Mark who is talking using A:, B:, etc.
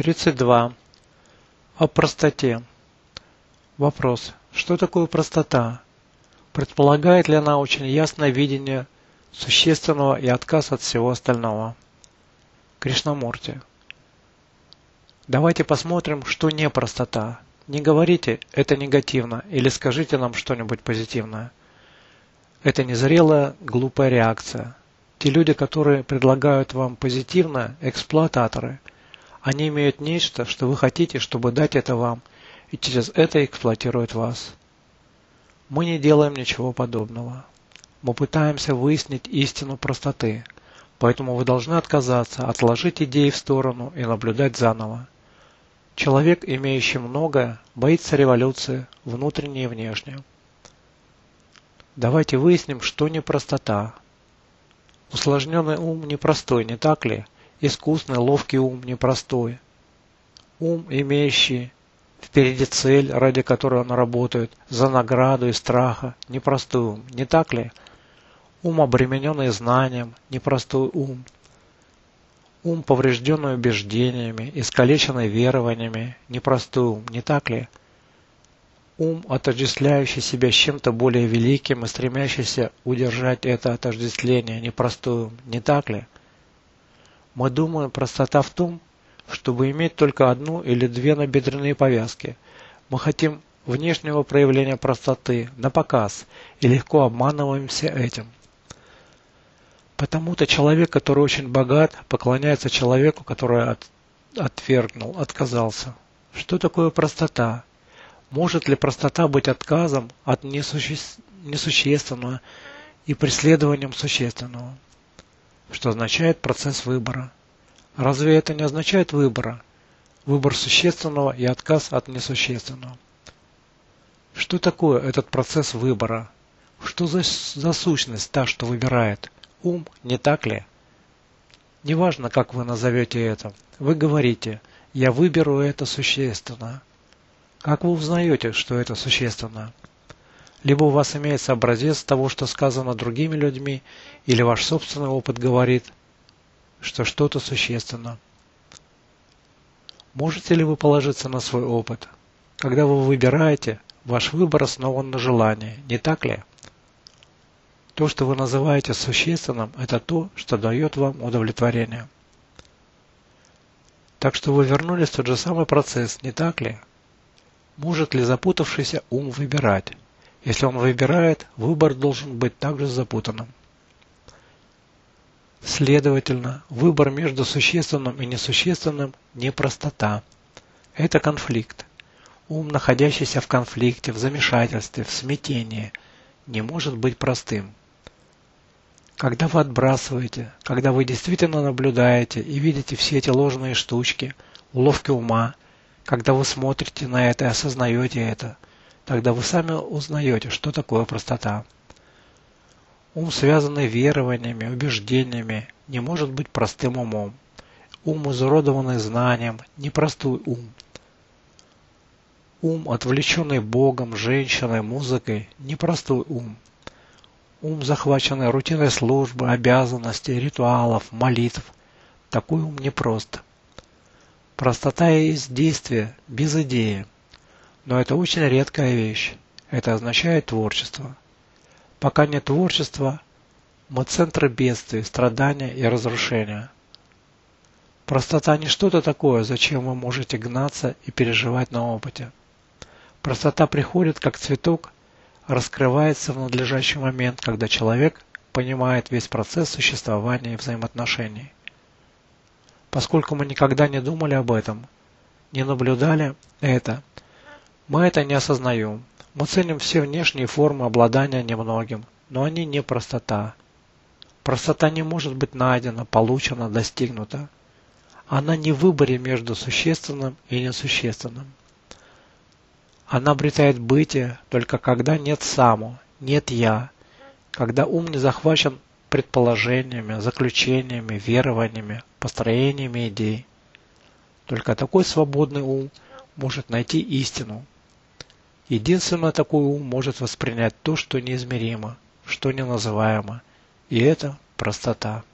A: 32. О простоте. Вопрос. Что такое простота? Предполагает ли она очень ясное видение существенного и отказ от всего остального? Кришнамурти. Давайте посмотрим, что не простота. Не говорите «это негативно» или скажите нам что-нибудь позитивное. Это незрелая, глупая реакция. Те люди, которые предлагают вам позитивное, эксплуататоры. Они имеют нечто, что вы хотите, чтобы дать это вам, и через это эксплуатируют вас. Мы не делаем ничего подобного. Мы пытаемся выяснить истину простоты, поэтому вы должны отказаться, отложить идеи в сторону и наблюдать заново. Человек, имеющий многое, боится революции, внутренней и внешней. Давайте выясним, что не простота. Усложненный ум непростой, не так ли? Искусный, ловкий ум непростой. Ум, имеющий впереди цель, ради которой он работает, за награду и страха, непростой ум, не так ли? Ум, обремененный знанием, непростой ум. Ум, поврежденный убеждениями, искалеченный верованиями, непростой ум, не так ли? Ум, отождествляющий себя с чем-то более великим и стремящийся удержать это отождествление, непростой ум, не так ли? Мы думаем, простота в том, чтобы иметь только одну или две набедренные повязки. Мы хотим внешнего проявления простоты, на показ, и легко обманываемся этим. Потому-то человек, который очень богат, поклоняется человеку, который отвергнул, отказался. Что такое простота? Может ли простота быть отказом от несущественного и преследованием существенного? Что означает процесс выбора. Разве это не означает выбора? Выбор существенного и отказ от несущественного. Что такое этот процесс выбора? Что за сущность та, что выбирает? Ум, не так ли? Неважно, как вы назовете это. Вы говорите, я выберу это существенно. Как вы узнаете, что это существенно? Либо у вас имеется образец того, что сказано другими людьми, или ваш собственный опыт говорит, что что-то существенно. Можете ли вы положиться на свой опыт? Когда вы выбираете, ваш выбор основан на желании, не так ли? То, что вы называете существенным, это то, что дает вам удовлетворение. Так что вы вернулись в тот же самый процесс, не так ли? Может ли запутавшийся ум выбирать? Если он выбирает, выбор должен быть также запутанным. Следовательно, выбор между существенным и несущественным не простота. Это конфликт. Ум, находящийся в конфликте, в замешательстве, в смятении, не может быть простым. Когда вы отбрасываете, когда вы действительно наблюдаете и видите все эти ложные штучки, уловки ума, когда вы смотрите на это и осознаете это, тогда вы сами узнаете, что такое простота. Ум, связанный верованиями, убеждениями, не может быть простым умом. Ум, изуродованный знанием, непростой ум. Ум, отвлеченный Богом, женщиной, музыкой, непростой ум. Ум, захваченный рутиной службы, обязанностей, ритуалов, молитв, такой ум непрост. Простота есть действие, без идеи. Но это очень редкая вещь. Это означает творчество. Пока нет творчества, мы центры бедствий, страдания и разрушения. Простота не что-то такое, зачем вы можете гнаться и переживать на опыте. Простота приходит как цветок, раскрывается в надлежащий момент, когда человек понимает весь процесс существования и взаимоотношений. Поскольку мы никогда не думали об этом, не наблюдали это, мы это не осознаем. Мы ценим все внешние формы обладания немногим, но они не простота. Простота не может быть найдена, получена, достигнута. Она не в выборе между существенным и несущественным. Она обретает бытие только когда нет само, нет я, когда ум не захвачен предположениями, заключениями, верованиями, построениями идей. Только такой свободный ум может найти истину. Единственно такой ум может воспринять то, что неизмеримо, что неназываемо, и это простота.